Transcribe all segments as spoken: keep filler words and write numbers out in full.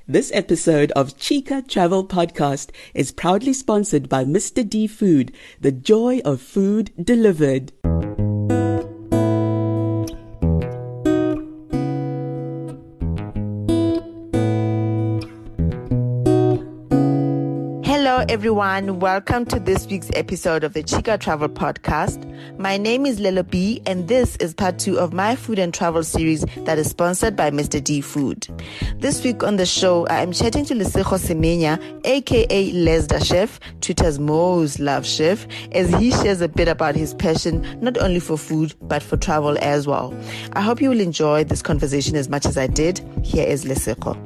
This episode of Chica Travel Podcast is proudly sponsored by Mister D Food, the joy of food delivered. Hello everyone, welcome to this week's episode of the Chica Travel Podcast. My name is Lelo B and this is part two of my food and travel series that is sponsored by Mister D Food. This week on the show, I am chatting to Lesego Semenya, aka Les the Chef, Twitter's most loved chef, as he shares a bit about his passion not only for food but for travel as well. I hope you will enjoy this conversation as much as I did. Here is Lesego.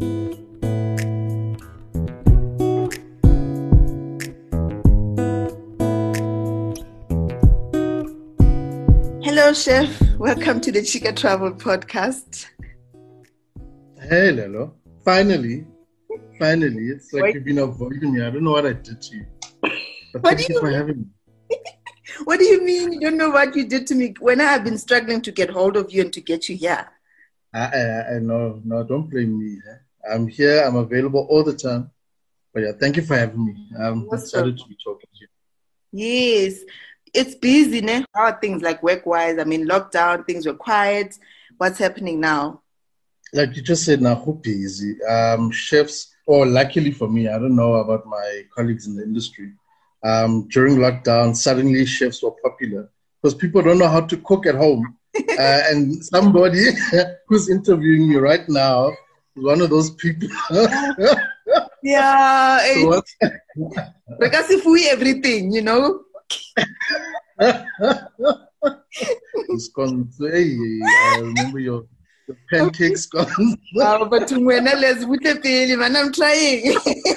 Hello, Chef. Welcome to the Chica Travel Podcast. Hey, Lelo. Finally, finally, it's like Wait. You've been avoiding me. I don't know what I did to you. But what thank do you you for mean? having me. What do you mean you don't know what you did to me when I have been struggling to get hold of you and to get you here? I, I, I know. No, don't blame me. Eh? I'm here. I'm available all the time. But yeah, thank you for having me. I'm excited to be talking to you. Yes. It's busy, ne? How are things like work-wise? I mean, lockdown, things were quiet. What's happening now? Like you just said, now, who busy? Um, chefs, or luckily for me, I don't know about my colleagues in the industry. Um, during lockdown, suddenly chefs were popular because people don't know how to cook at home. uh, and somebody who's interviewing me right now is one of those people. Yeah. So what? Because if we everything, you know? Scones, hey, I remember your, your pancake scones. Oh, but when I'm trying.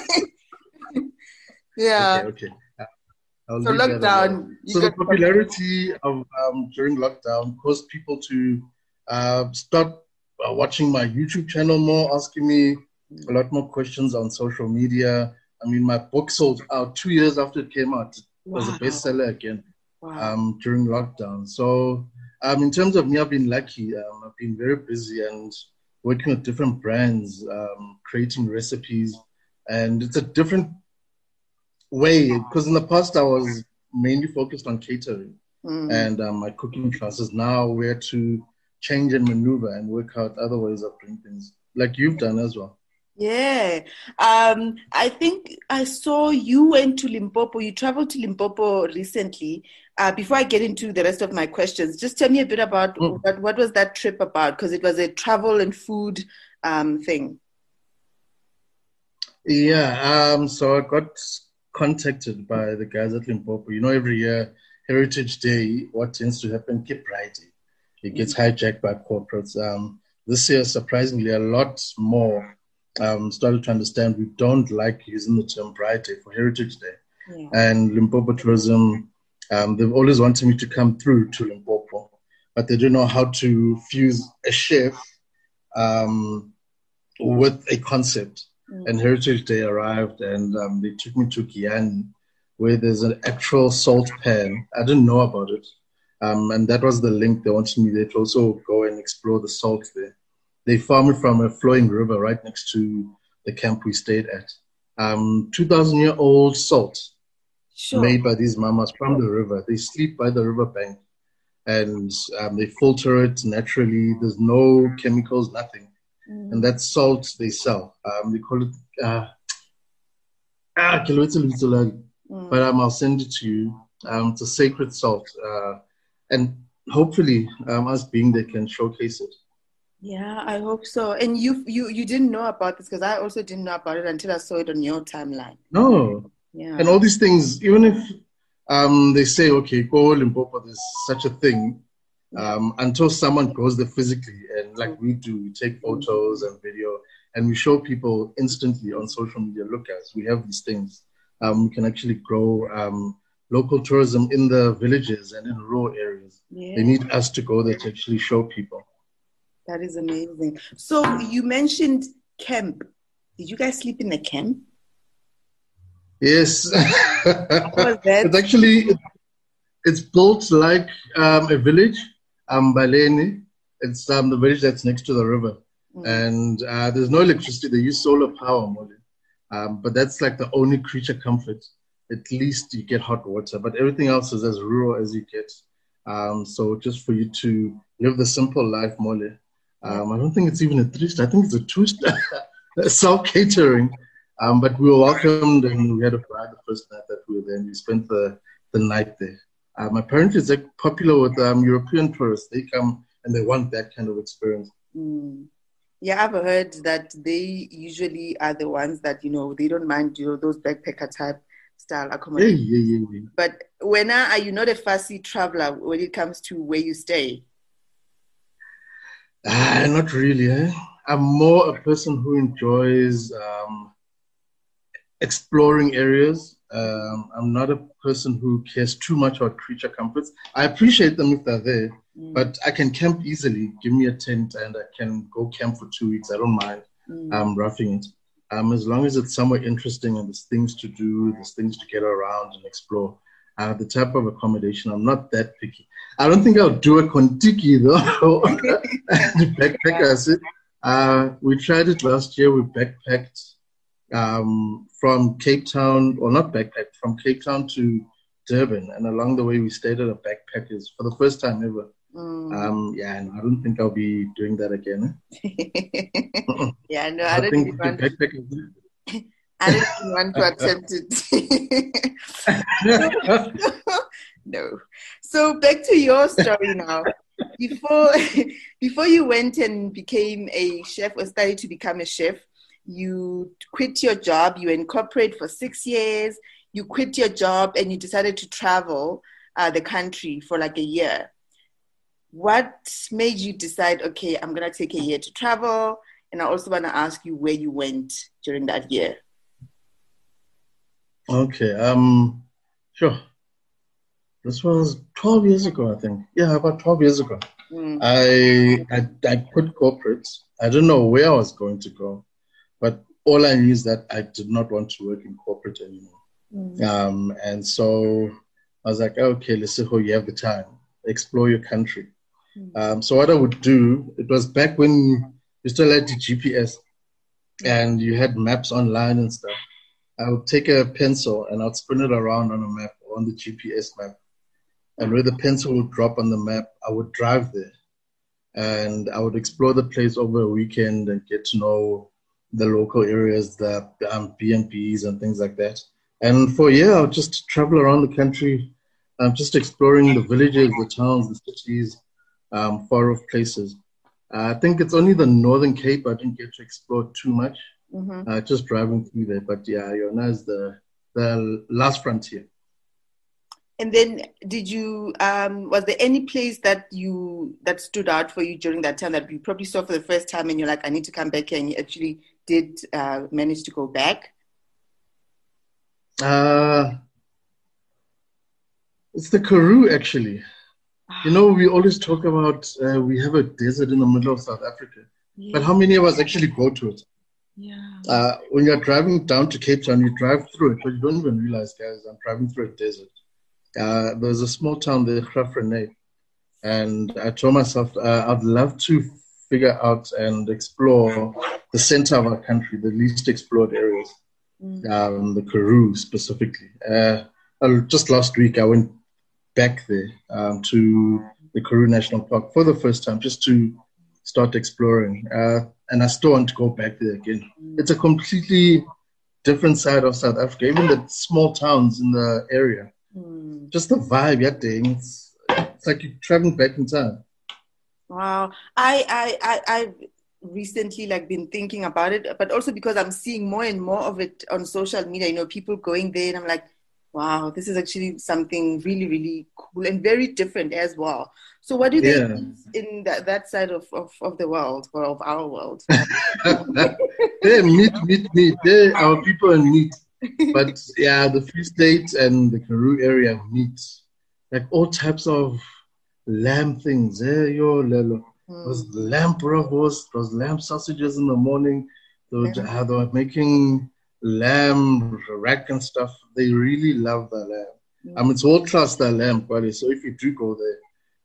Yeah. Okay, okay. I'll so lockdown. So the popularity of um, during lockdown caused people to uh, start uh, watching my YouTube channel more, asking me a lot more questions on social media. I mean, my book sold out two years after it came out. It was wow. a bestseller again. Wow. Um, during lockdown. So um, in terms of me, I've been lucky. Um, I've been very busy and working with different brands, um, creating recipes. And it's a different way because in the past I was mainly focused on catering mm. and um, my cooking classes. Now we're to change and maneuver and work out other ways of doing things like you've done as well. Yeah. Um, I think I saw you went to Limpopo. You traveled to Limpopo recently. Uh, before I get into the rest of my questions, just tell me a bit about mm. what, what was that trip about? Because it was a travel and food um, thing. Yeah. Um, so I got contacted by the guys at Limpopo. You know, every year, Heritage Day, what tends to happen, Cape Friday. It gets mm. hijacked by corporates. Um, this year, surprisingly, a lot more Um, started to understand we don't like using the term Bright Day for Heritage Day. Yeah. And Limpopo Tourism, um, they've always wanted me to come through to Limpopo, but they don't know how to fuse a chef um, with a concept. Mm. And Heritage Day arrived and um, they took me to Giyani, where there's an actual salt pan. I didn't know about it. Um, and that was the link. They wanted me there to also go and explore the salt there. They farm it from a flowing river right next to the camp we stayed at. Um, two thousand year old salt sure. made by these mamas from the river. They sleep by the river bank and um, they filter it naturally. There's no chemicals, nothing. Mm. And that salt they sell. Um, they call it, uh, ah, mm. but um, I'll send it to you. Um, it's a sacred salt. Uh, and hopefully um, us being there can showcase it. Yeah, I hope so. And you you you didn't know about this because I also didn't know about it until I saw it on your timeline. No. Yeah. And all these things, even if um, they say, okay, go Limpopo, there's such a thing, um, until someone goes there physically and like we do, we take photos and video and we show people instantly on social media, look guys, we have these things. Um, we can actually grow um, local tourism in the villages and in rural areas. Yeah. They need us to go there to actually show people. That is amazing. So you mentioned camp. Did you guys sleep in the camp? Yes. What was that? It's actually, it's built like um, a village, um, Baleni. It's um, the village that's next to the river. mm. and uh, there's no electricity. They use solar power more. Um, but that's like the only creature comfort. At least you get hot water, but everything else is as rural as you get. Um, so just for you to live the simple life, Mole. Um, I don't think it's even a three-star. I think it's a two-star. Self-catering. Um, but we were welcomed and we had a bride the first night that we were there. And we spent the, the night there. Um, apparently it's like popular with um, European tourists. They come and they want that kind of experience. Mm. Yeah, I've heard that they usually are the ones that, you know, they don't mind, you know, those backpacker type style accommodation. Yeah, yeah, yeah, yeah. But when are you not a fussy traveler when it comes to where you stay? Ah, not really. Eh? I'm more a person who enjoys um, exploring areas. Um, I'm not a person who cares too much about creature comforts. I appreciate them if they're there, mm. but I can camp easily. Give me a tent and I can go camp for two weeks. I don't mind mm. um, roughing it. Um, as long as it's somewhere interesting and there's things to do, there's things to get around and explore. Uh, the type of accommodation, I'm not that picky. I don't think I'll do a Kontiki though. Backpackers. Uh, we tried it last year. We backpacked um, from Cape Town, or not backpacked, from Cape Town to Durban. And along the way, we stayed at a backpackers for the first time ever. Mm. Um, yeah, and I don't think I'll be doing that again. Eh? yeah, no, I, I don't think want, backpackers. I don't even want to attempt it. No. So back to your story now. Before, before you went and became a chef or studied to become a chef, you quit your job. You were in corporate for six years. You quit your job and you decided to travel uh, the country for like a year. What made you decide, okay, I'm going to take a year to travel? And I also want to ask you where you went during that year. Okay, um, sure. This was twelve years ago, I think. Yeah, about twelve years ago. Mm. I, I I quit corporate. I didn't know where I was going to go, but all I knew is that I did not want to work in corporate anymore. Mm. Um, and so I was like, okay, let's see how you have the time. Explore your country. Mm. Um, so what I would do, it was back when you still had the G P S and you had maps online and stuff. I would take a pencil and I'd spin it around on a map, on the G P S map. And where the pencil would drop on the map, I would drive there. And I would explore the place over a weekend and get to know the local areas, the um, B and Bs and things like that. And for a year, I would just travel around the country, um, just exploring the villages, the towns, the cities, um, far off places. Uh, I think it's only the Northern Cape I didn't get to explore too much. Mm-hmm. Uh, just driving through there. But yeah, Yona is the, the last frontier. And then did you, um, was there any place that you, that stood out for you during that time that you probably saw for the first time and you're like, I need to come back here, and you actually did uh, manage to go back? Uh, it's the Karoo, actually. You know, we always talk about uh, we have a desert in the middle of South Africa. Yeah. But how many of us actually go to it? Yeah. Uh, when you're driving down to Cape Town, you drive through it, but you don't even realize, guys, I'm driving through a desert. Uh, there's a small town there, Graaff-Reinet, and I told myself uh, I'd love to figure out and explore the center of our country, the least explored areas, mm. um, the Karoo specifically. Uh, just last week, I went back there um, to the Karoo National Park for the first time, just to start exploring. Uh, and I still want to go back there again. Mm. It's a completely different side of South Africa, even the small towns in the area. Mm. Just the vibe you're doing. It's, it's like you're traveling back in time. Wow. I, I, I, I recently like been thinking about it, but also because I'm seeing more and more of it on social media, you know, people going there and I'm like, wow, this is actually something really, really cool and very different as well. So what do they yeah. eat in that, that side of, of, of the world, or of our world? Hey, meat, meat, meat. Hey, our people and meat. But yeah, the Free State and the Karoo area meat, like all types of lamb things. Hey, yo, Lelo. Mm. Those lamb bravos, those lamb sausages in the morning. They were, yeah. uh, they were making lamb rack and stuff. They really love the lamb. Mm. I mean, it's world class, the lamb quality. So if you do go there,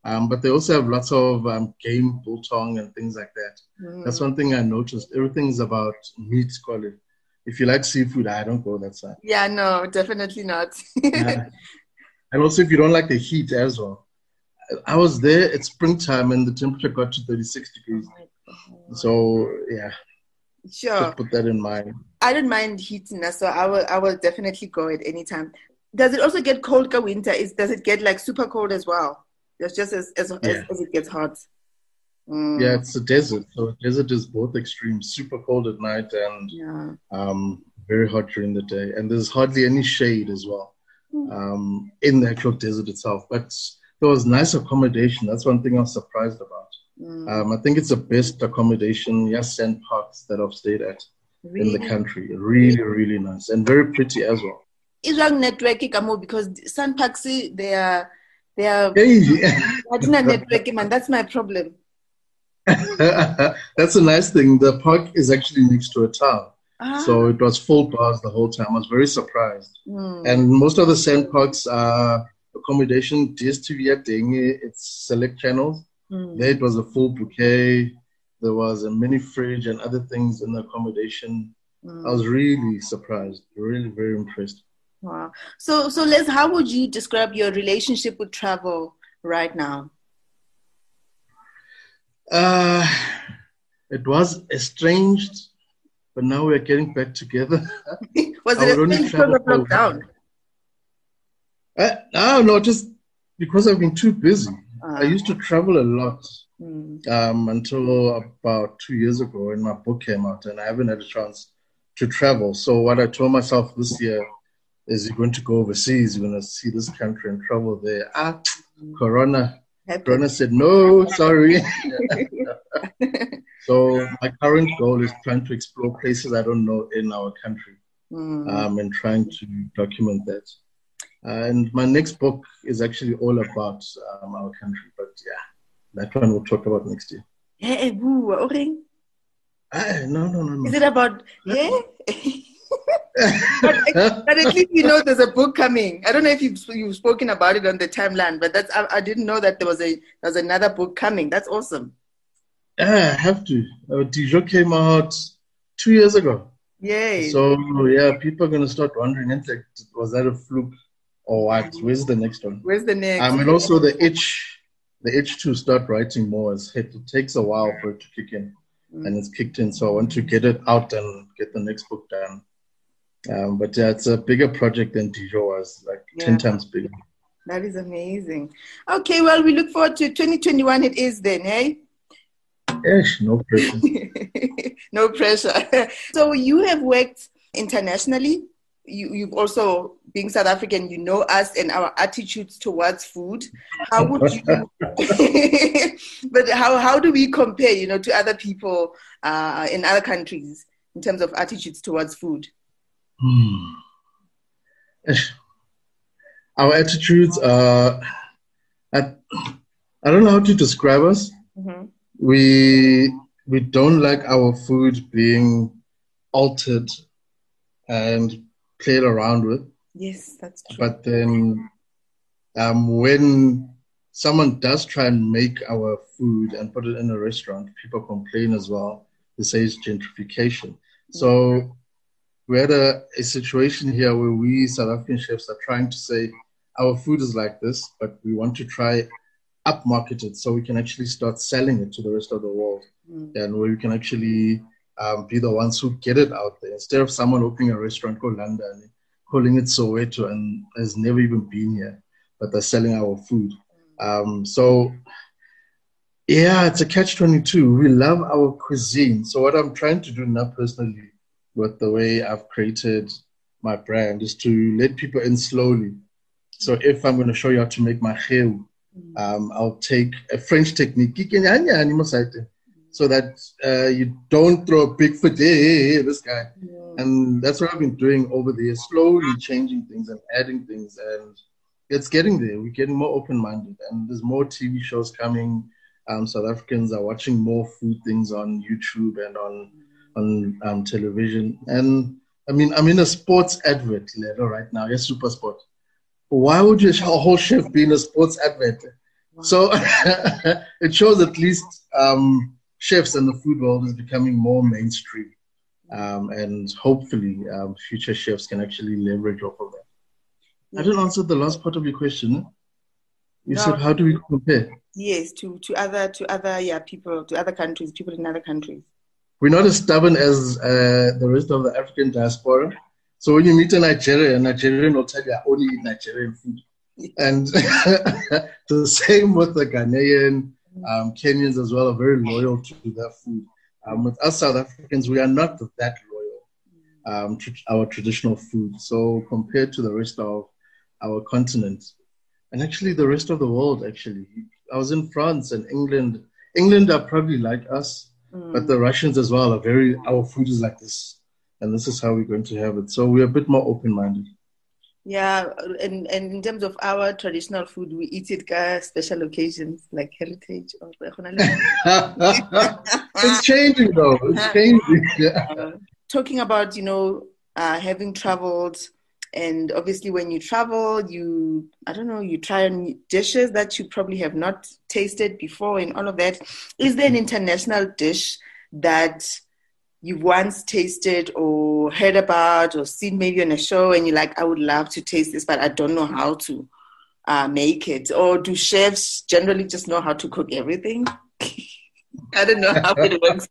Um, but they also have lots of um, game, biltong, and things like that. Mm. That's one thing I noticed. Everything is about meat quality. If you like seafood, I don't go that side. Yeah, no, definitely not. Yeah. And also, if you don't like the heat as well. I was there at springtime and the temperature got to thirty-six degrees. Oh, so, yeah. Sure. Just put that in mind. I don't mind heat, so I will I will definitely go at any time. Does it also get cold in winter? Is Does it get like super cold as well? It's just as as, yeah. as, as it gets hot. Mm. Yeah, it's a desert. So a desert is both extremes, super cold at night and yeah. um, very hot during the day. And there's hardly any shade as well mm. um, in the actual desert itself. But there was nice accommodation. That's one thing I was surprised about. Mm. Um, I think it's the best accommodation, yes, sand parks that I've stayed at really? in the country. Really, really nice. And very pretty as well. Is that networking because sand parks, they are... They are, I don't know networking, man. That's my problem. That's a nice thing. The park is actually next to a town. Ah. So it was full bars the whole time. I was very surprised. Mm. And most of the sand parks are accommodation, D S T V at Dinge, it's select channels. Mm. There it was a full bouquet. There was a mini fridge and other things in the accommodation. Mm. I was really surprised, really very impressed. Wow. So, so Les, how would you describe your relationship with travel right now? Uh, it was estranged, but now we're getting back together. Was it estranged because of lockdown? Uh, no, no, just because I've been too busy. Uh, I used to travel a lot mm. um, until about two years ago when my book came out, and I haven't had a chance to travel. So what I told myself this year is you're going to go overseas, you're going to see this country and travel there. Ah, Corona. Happen. Corona said, no, sorry. So my current goal is trying to explore places I don't know in our country mm. um, and trying to document that. Uh, and my next book is actually all about um, our country. But yeah, that one we'll talk about next year. Hey, boo, okay. Ah, no, no, no, no. Is it about, yeah? but, but at least you know there's a book coming. I don't know if you've, you've spoken about it on the timeline, but that's I, I didn't know that there was a there's another book coming. That's awesome. Yeah, I have to. Uh, Dijon came out two years ago. Yay. So, yeah, people are going to start wondering, like, was that a fluke or what? Where's the next one? Where's the next? Um, and also the itch, the itch to start writing more is hit. It takes a while for it to kick in. Mm. And it's kicked in. So I want to get it out and get the next book done. Um, but yeah, it's a bigger project than Dijon was, like yeah. ten times bigger. That is amazing. Okay, well, we look forward to twenty twenty-one. It is then, hey? Yes, no pressure. No pressure. So you have worked internationally. You, you've also, being South African, you know us and our attitudes towards food. How would you, but how, how do we compare, you know, to other people uh, in other countries in terms of attitudes towards food? Hmm. Our attitudes are, I, I don't know how to describe us. Mm-hmm. We we don't like our food being altered and played around with. Yes, that's true. But then um, when someone does try and make our food and put it in a restaurant, people complain as well. They say it's gentrification. Mm-hmm. So we had a, a situation here where we South African chefs are trying to say our food is like this, but we want to try upmarket it so we can actually start selling it to the rest of the world. Mm. And where we can actually um, be the ones who get it out there. Instead of someone opening a restaurant called London, calling it Soweto and has never even been here, but they're selling our food. Um, so, yeah, it's a catch twenty-two. We love our cuisine. So what I'm trying to do now personally with the way I've created my brand is to let people in slowly. So if I'm going to show you how to make my kheu, um, I'll take a French technique so that uh, you don't throw a big foot, hey, hey, hey, this guy. Yeah. And that's what I've been doing over the years, slowly changing things and adding things. And it's getting there. We're getting more open-minded. And there's more T V shows coming. Um, South Africans are watching more food things on YouTube and on on um, television. And I mean, I'm in a sports advert right now. Yes, Super Sport. Why would you, a whole chef be in a sports advert? Wow. So it shows at least um, chefs and the food world is becoming more mainstream. Um, and hopefully um, future chefs can actually leverage off of that. Yeah. I didn't answer the last part of your question. You no. said, how do we compare? Yes, to, to other to other yeah people to other countries, people in other countries. We're not as stubborn as uh, the rest of the African diaspora. So when you meet a Nigerian, a Nigerian will tell you, I only eat Nigerian food. And the same with the Ghanaian, um, Kenyans as well are very loyal to their food. Um, with us South Africans, we are not that loyal um, to our traditional food. So compared to the rest of our continent, and actually the rest of the world, actually. I was in France and England. England are probably like us, mm. but the Russians as well are very, our food is like this. And this is how we're going to have it. So we're a bit more open-minded. Yeah, and, and in terms of our traditional food, we eat it at special occasions like heritage. Or it's changing though, it's changing. Yeah. Uh, talking about, you know, uh, having traveled, and obviously when you travel, you, I don't know, you try on dishes that you probably have not tasted before and all of that. Is there an international dish that you've once tasted or heard about or seen maybe on a show and you're like, I would love to taste this, but I don't know how to uh, make it? Or do chefs generally just know how to cook everything? I don't know how it works.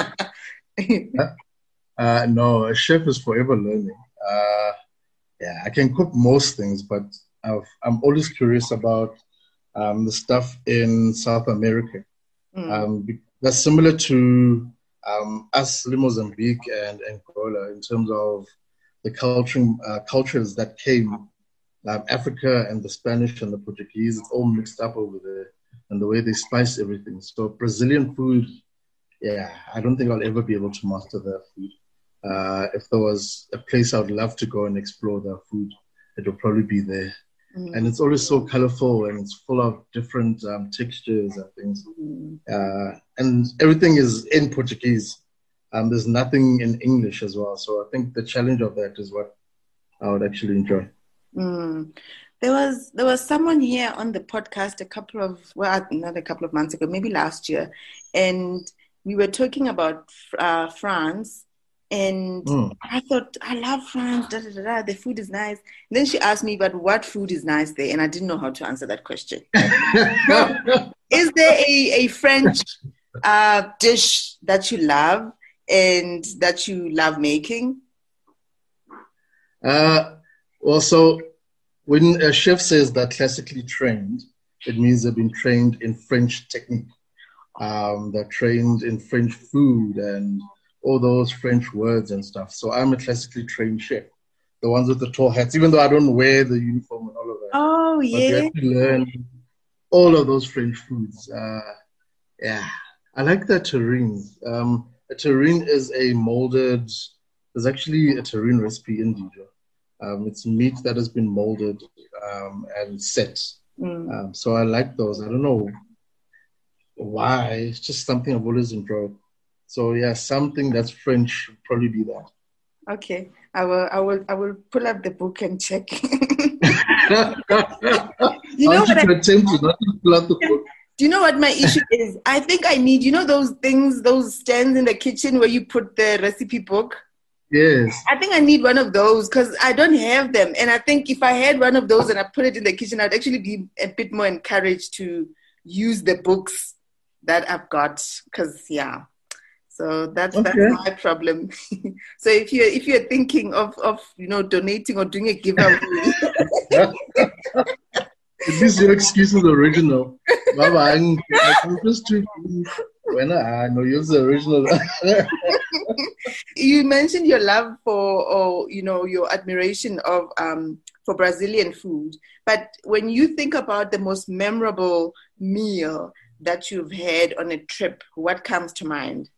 uh, no, a chef is forever learning. Uh, yeah, I can cook most things, but I've, I'm always curious about um, the stuff in South America. Mm. Um, that's similar to Um, us, Mozambique and Angola, in terms of the culture, uh, cultures that came, um, Africa and the Spanish and the Portuguese, it's all mixed up over there, and the way they spice everything. So Brazilian food, yeah, I don't think I'll ever be able to master their food. Uh, if there was a place I would love to go and explore their food, it would probably be there. Mm. And it's always so colorful and it's full of different um, textures and things. Mm. Uh, and everything is in Portuguese. Um, there's nothing in English as well. So I think the challenge of that is what I would actually enjoy. Mm. There was there was someone here on the podcast a couple of, well, not a couple of months ago, maybe last year. And we were talking about uh, France. And mm. I thought, I love France, da, da, da, da, the food is nice. And then she asked me, but what food is nice there? And I didn't know how to answer that question. Is there a, a French uh, dish that you love and that you love making? Uh, well, so when a chef says they're classically trained, it means they've been trained in French technique. Um, they're trained in French food and all those French words and stuff. So I'm a classically trained chef. The ones with the tall hats, even though I don't wear the uniform and all of that. Oh, yeah. But you have to learn all of those French foods. Uh, yeah. I like the terrines. Um, a terrine is a molded, there's actually a terrine recipe in Dijon. Um, it's meat that has been molded um, and set. Mm. Um, so I like those. I don't know why. It's just something I've always enjoyed. So yeah, something that's French would probably be that. Okay, I will. I will. I will pull up the book and check. You know what? I, attempt to not to pull out the book. Do you know what my issue is? I think I need. You know those things, those stands in the kitchen where you put the recipe book. Yes. I think I need one of those because I don't have them, and I think if I had one of those and I put it in the kitchen, I'd actually be a bit more encouraged to use the books that I've got. Because yeah. So that's okay. That's my problem. So if you're if you're thinking of, of you know donating or doing a giveaway, at least your excuse is original. Mama, I'm just too when I know use the original. You mentioned your love for, or you know, your admiration of um for Brazilian food, but when you think about the most memorable meal that you've had on a trip, what comes to mind?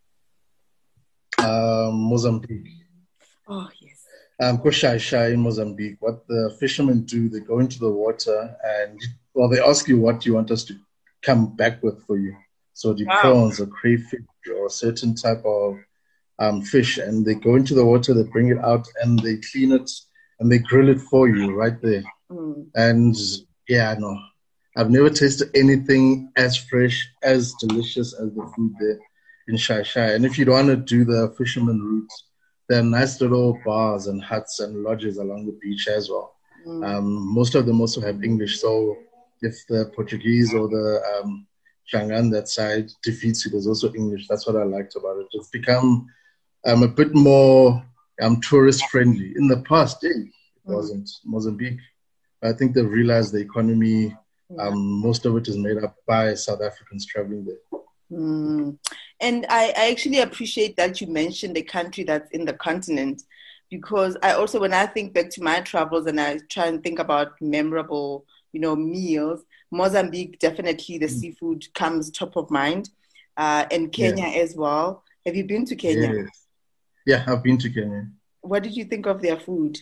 Um, Mozambique. Oh, yes. Um, Koshai in Mozambique. What the fishermen do, they go into the water and, well, they ask you what you want us to come back with for you. So the wow. prawns or crayfish or a certain type of um, fish, and they go into the water, they bring it out and they clean it and they grill it for you right there. Mm. And yeah, no, I've never tasted anything as fresh, as delicious as the food there in Shai Shai. And if you don't want to do the fisherman route, there are nice little bars and huts and lodges along the beach as well. Mm. Um, most of them also have English. So if the Portuguese or the um, Shangan, that side, defeats you, there's also English. That's what I liked about it. It's become um, a bit more um, tourist-friendly. In the past, yeah, it wasn't. Mm. Mozambique, I think they've realized the economy, um, most of it is made up by South Africans traveling there. Mm. And I, I actually appreciate that you mentioned a country that's in the continent, because I also, when I think back to my travels and I try and think about memorable, you know, meals, Mozambique, definitely the mm. seafood comes top of mind, uh, and Kenya yeah. as well. Have you been to Kenya? Yes. Yeah, I've been to Kenya. What did you think of their food?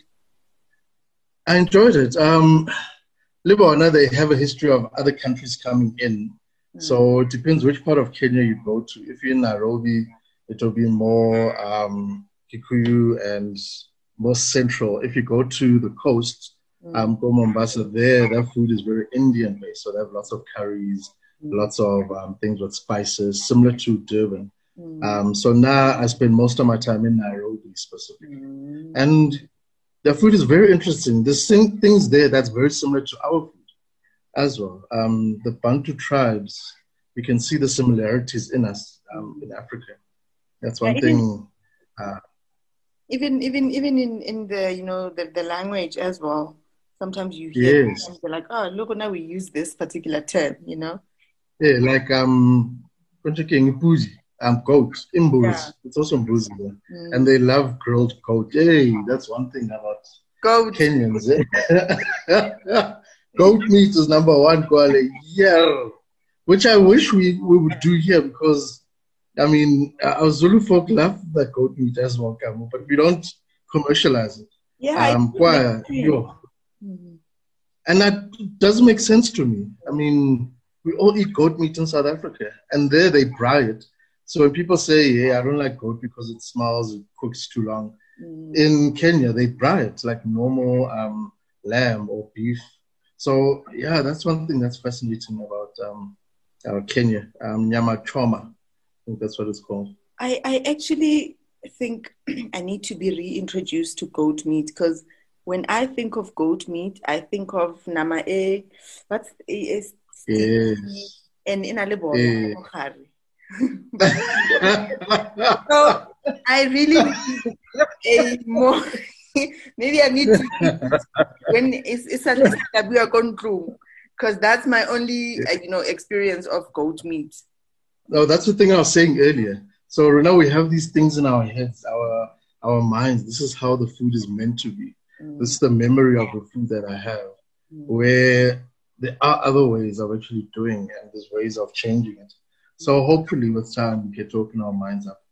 I enjoyed it. Um, Libona, they have a history of other countries coming in. Mm. So it depends which part of Kenya you go to. If you're in Nairobi, it will be more um, Kikuyu and more central. If you go to the coast, mm. um, go Mombasa, there, their food is very Indian-based. So they have lots of curries, mm. lots of um, things with spices, similar to Durban. Mm. Um, so now I spend most of my time in Nairobi specifically. Mm. And the food is very interesting. There's things there that's very similar to our food as well. Um, the Bantu tribes, you can see the similarities in us um, in Africa. That's one yeah, even, thing. Uh, even even even in, in the you know the, the language as well. Sometimes you hear yes. they're like, oh look, now we use this particular term, you know. Yeah, like um, um goat, imbuzi. Yeah. It's also mbuzi there, mm. and they love grilled goat. Hey, that's one thing about goat Kenyans. Eh? Goat meat is number one, Kwale. Yeah, which I wish we, we would do here because, I mean, our Zulu folk love the goat meat as well, Kamu, but we don't commercialize it. Yeah, um, quite, mm-hmm. And that doesn't make sense to me. I mean, we all eat goat meat in South Africa, and there they braai it. So when people say, "Hey, I don't like goat because it smells, it cooks too long," mm. in Kenya they braai it like normal um, lamb or beef. So yeah, that's one thing that's fascinating about um, uh, Kenya, um, nyama choma. I think that's what it's called. I, I actually think I need to be reintroduced to goat meat, because when I think of goat meat, I think of nama e, what's is yes, and in Alebo. Yes. So I really need a more. Maybe I need to when it's it's at least that we are going through, because that's my only uh, you know experience of goat meat. No, that's the thing I was saying earlier. So right now we have these things in our heads, our our minds. This is how the food is meant to be. Mm. This is the memory of the food that I have, mm. where there are other ways of actually doing it, and there's ways of changing it. So hopefully with time we get to open our minds up.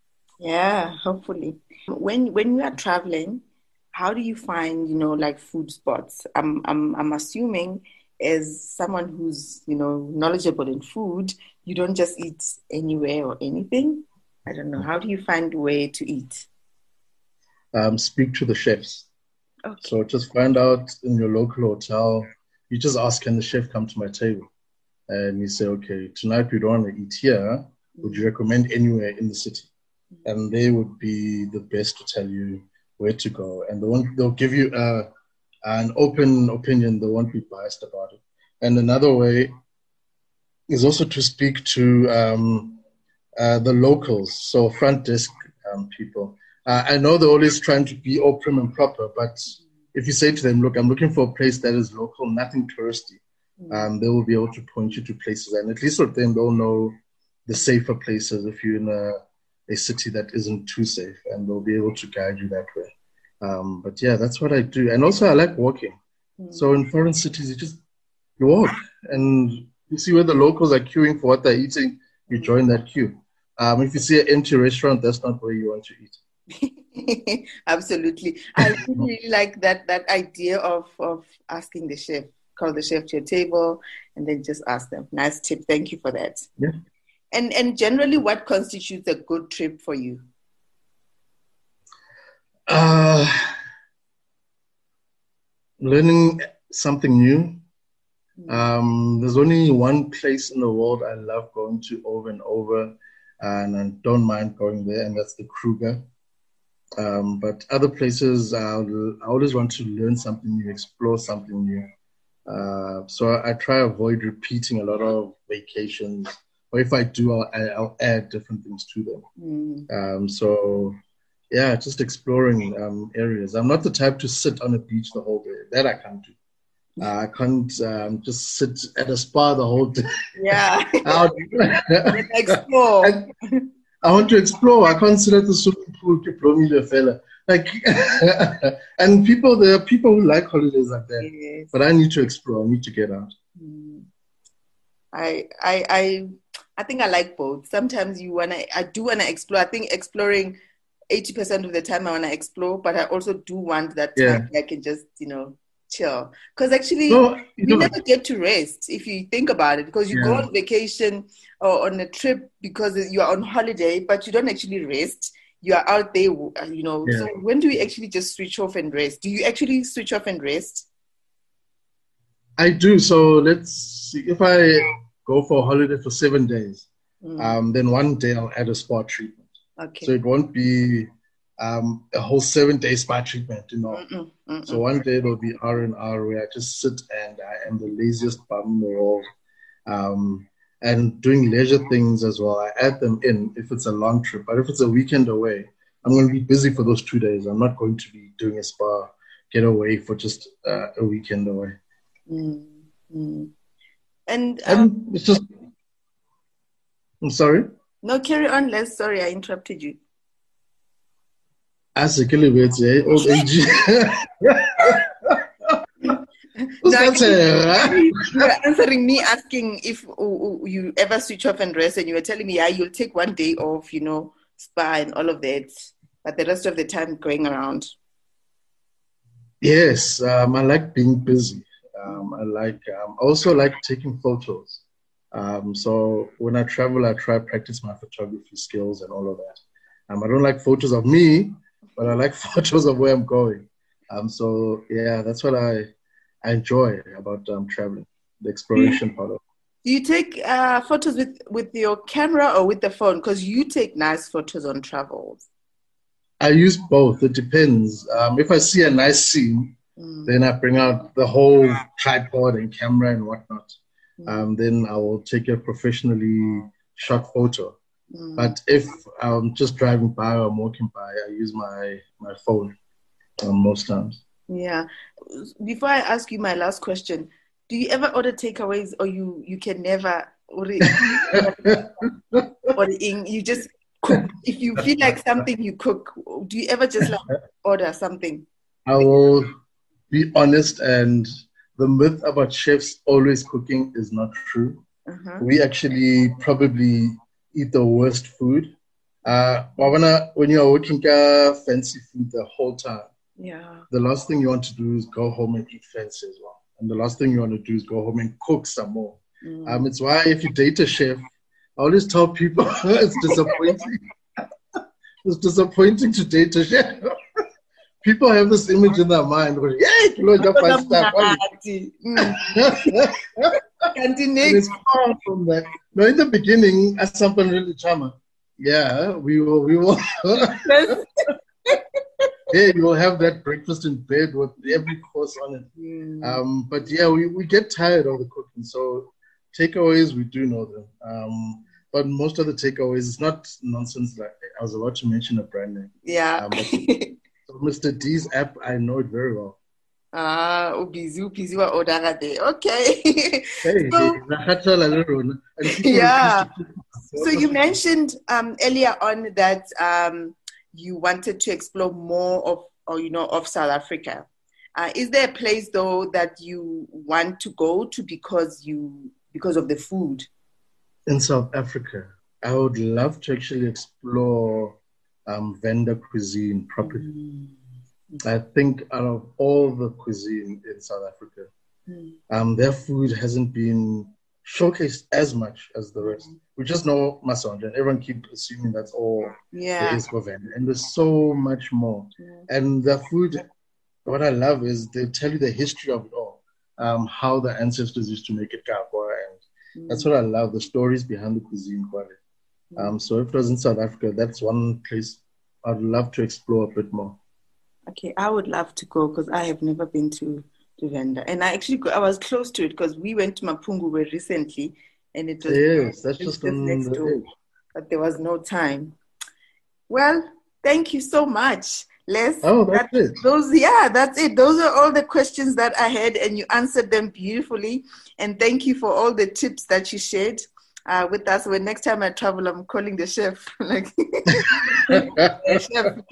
Yeah, hopefully. When when you are traveling, how do you find, you know, like food spots? I'm I'm I'm assuming as someone who's, you know, knowledgeable in food, you don't just eat anywhere or anything. I don't know. How do you find a way to eat? Um, speak to the chefs. Okay. So just find out in your local hotel. You just ask, can the chef come to my table? And you say, okay, tonight we don't want to eat here. Would you recommend anywhere in the city? And they would be the best to tell you where to go. And they won't, they'll give you a, an open opinion. They won't be biased about it. And another way is also to speak to um, uh, the locals, so front desk um, people. Uh, I know they're always trying to be all prim and proper, but if you say to them, look, I'm looking for a place that is local, nothing touristy, um, they will be able to point you to places. And at least with them, they'll know the safer places if you're in a, a city that isn't too safe, and they'll be able to guide you that way. Um, but yeah, that's what I do. And also I like walking. Mm. So in foreign cities, you just you walk and you see where the locals are queuing for what they're eating, you join that queue. Um, if you see an empty restaurant, that's not where you want to eat. Absolutely. I really, really like that that idea of, of asking the chef, call the chef to your table and then just ask them. Nice tip. Thank you for that. Yeah. And and generally, what constitutes a good trip for you? Uh, learning something new, Um, there's only one place in the world I love going to over and over, and I don't mind going there, and that's the Kruger. Um, but other places, I'll, I always want to learn something new, explore something new. Uh, so I, I try to avoid repeating a lot of vacations, or if I do, I'll, I'll add different things to them. Mm. Um, so, yeah, just exploring um, areas. I'm not the type to sit on a beach the whole day. That I can't do. Uh, I can't um, just sit at a spa the whole day. Yeah. I, explore. I, I want to explore. I can't sit at the swimming pool, keep blowing the fella. Like, and people, there are people who like holidays like that. Yes. But I need to explore. I need to get out. Mm. I, I, I, I think I like both. Sometimes you wanna, I do wanna explore. I think exploring eighty percent of the time I wanna explore, but I also do want that time Yeah. I can just, you know, chill. Because actually, No, you you know, never get to rest if you think about it. Because you Yeah. go on vacation or on a trip because you are on holiday, but you don't actually rest. You are out there, you know. Yeah. So when do we actually just switch off and rest? Do you actually switch off and rest? I do. So let's see. If I go for a holiday for seven days, Mm. um, then one day I'll add a spa treatment. Okay. So it won't be um, a whole seven-day spa treatment, you know. Mm-mm, mm-mm. So one day there'll be R and R where I just sit and I am the laziest bum in the world. Um, and doing leisure things as well. I add them in if it's a long trip. But if it's a weekend away, I'm going to be busy for those two days. I'm not going to be doing a spa getaway for just uh, a weekend away. Mm, mm. And, um, And it's just, I'm sorry? no, carry on, Les. Sorry, I interrupted you. As a killer, old age. No, actually, you were answering me asking if uh, you ever switch off and rest, and you were telling me, yeah, you'll take one day off, you know, spa and all of that, but the rest of the time going around. Yes, um, I like being busy. Um, I like um, also like taking photos. Um, so when I travel, I try to practice my photography skills and all of that. Um, I don't like photos of me, but I like photos of where I'm going. Um, so yeah, that's what I, I enjoy about um, traveling, the exploration part of it. Do you take uh, photos with, with your camera or with the phone? Because you take nice photos on travels. I use both. It depends. Um, if I see a nice scene, mm. then I bring out the whole tripod and camera and whatnot. Mm. Um, then I will take a professionally shot photo. Mm. But if I'm just driving by or I'm walking by, I use my, my phone um, most times. Yeah. Before I ask you my last question, do you ever order takeaways, or you, you can never order, or you just cook? If you feel like something, you cook. Do you ever just like order something? I will be honest, and the myth about chefs always cooking is not true. Uh-huh. We actually probably eat the worst food. Uh, when you are working uh, fancy food the whole time, yeah, the last thing you want to do is go home and eat fancy as well. And the last thing you want to do is go home and cook some more. Mm. Um, it's why if you date a chef, I always tell people it's disappointing. It's disappointing to date a chef. People have this image in their mind where, yeah, you know, just stuff. It's far from that. No, in the beginning, as something really charming, yeah, we will, we will. Yeah, you will have that breakfast in bed with every course on it. Mm. Um, but yeah, we, we get tired of the cooking. So takeaways, we do know them. Um, but most of the takeaways, it's not nonsense. Like I was about to mention a brand name. Yeah. Um, so Mister D's app, I know it very well. Ah, Ubizu, Pizu, Odarade. Okay. Hey, so, yeah. So you mentioned um, earlier on that um, you wanted to explore more of, or you know, of South Africa. Uh, is there a place though that you want to go to because you because of the food? In South Africa, I would love to actually explore um, vendor cuisine properly. Mm. I think out of all the cuisine in South Africa, mm. um, their food hasn't been showcased as much as the rest. Mm. We just know Masonja, and everyone keeps assuming that's all yeah. there is for vendor. And there's so much more. Mm. And the food, what I love is they tell you the history of it all. um, how the ancestors used to make it kakwa, and mm. that's what I love, the stories behind the cuisine quality. Mm. Um, so if it was in South Africa, that's one place I'd love to explore a bit more. Okay, I would love to go because I have never been to, to Venda. And I actually, I was close to it because we went to Mapungubwe recently and it was yes, that's just, just next the door, but there was no time. Well, thank you so much, Les. Oh, that's that, it. Those, yeah, that's it. Those are all the questions that I had and you answered them beautifully. And thank you for all the tips that you shared. Uh, with us. When next time I travel, I'm calling the chef. Like, chef,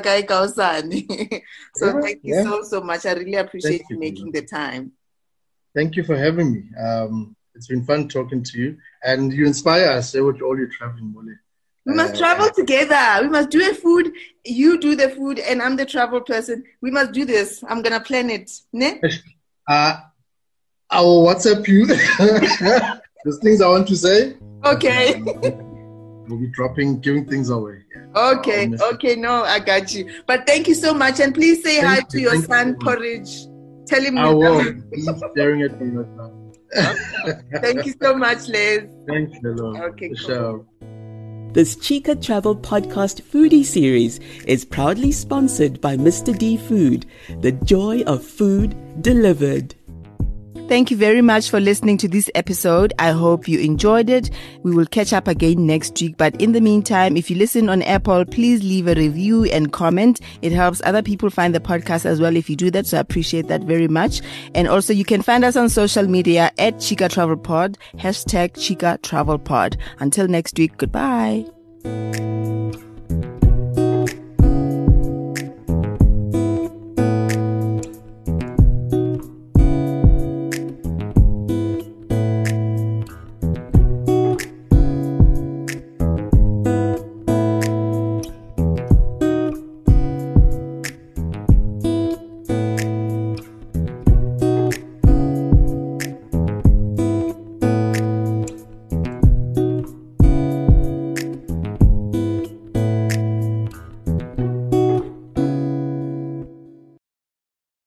so yeah, thank you yeah. so so much. I really appreciate thank you making you. the time. Thank you for having me. Um, it's been fun talking to you, and you inspire us with all your traveling, Mole. We must uh, travel together. We must do a food. You do the food, and I'm the travel person. We must do this. I'm gonna plan it. Ne? Uh, I will WhatsApp you. There's things I want to say. Okay. We'll be dropping, giving things away. Okay, okay, no, I got you. But thank you so much. And please say thank hi to you, your son, you. Porridge. Tell him I will. He's staring at me right now. Okay. Thank you so much, Les. Thanks, Lilo. Okay, cool. Show. This Chika Travel Podcast Foodie Series is proudly sponsored by Mister D Food, the joy of food delivered. Thank you very much for listening to this episode. I hope you enjoyed it. We will catch up again next week. But in the meantime, if you listen on Apple, please leave a review and comment. It helps other people find the podcast as well if you do that. So I appreciate that very much. And also you can find us on social media at Chika Travel Pod, hashtag Chika Travel Pod. Until next week, goodbye.